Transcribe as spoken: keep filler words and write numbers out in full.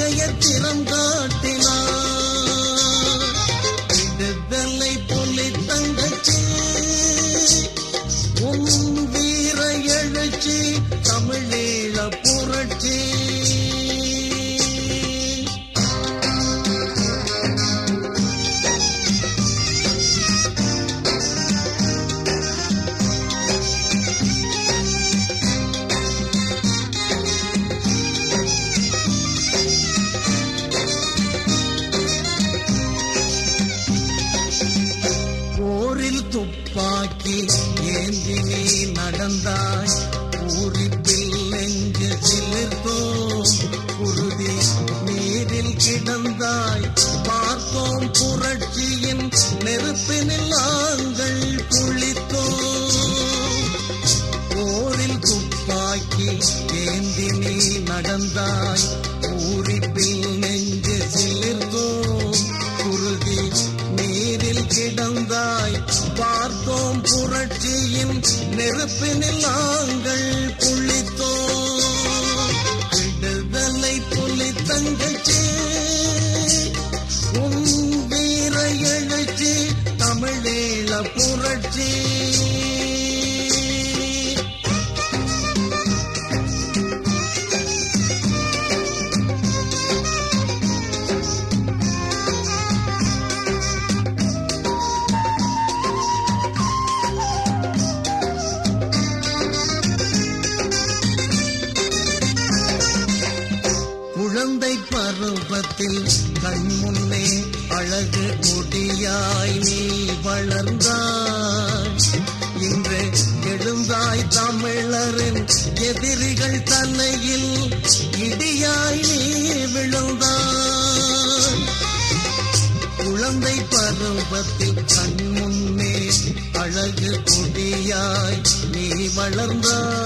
புனைய திறம் காட்டினார். விடுதலை புலி தங்கச்சி உன் வீர எழுச்சி தமிழீழ புரட்சி. துப்பாக்கி ஏந்தி நீ நடந்தாய், பூரிப்பில் நெஞ்சு சிலிர்த்தோம், குருதி நீரில் கிடந்தாய், பார்த்தோம் புரட்சியின் நெருப்பினில் நாங்கள் குளித்தோம். போரில் துப்பாக்கி ஏந்தி நீ நடந்தாய், பூரிப்பில் நெஞ்சு சிலிர்த்தோம், குருதி நீரில் கிடந்தாய், பார்த்தோம் புரட்சியின் நெருப்பினில் நாங்கள் குளித்தோம். விடுதலை புலி தங்கச்சி உன் வீர எழுச்சி தமிழீழ புரட்சி. குழந்தை பருவத்தில் கண் முன்னே அழகு கொடியாய் நீ வளர்ந்தாய், இன்று எழுந்தாய் தமிழரின் எதிரிகள் தலையில் இடியாய் நீ விழுந்தாய். குழந்தை பருவத்தில் கண் முன்னே அழகு கொடியாய் நீ வளர்ந்தாய்,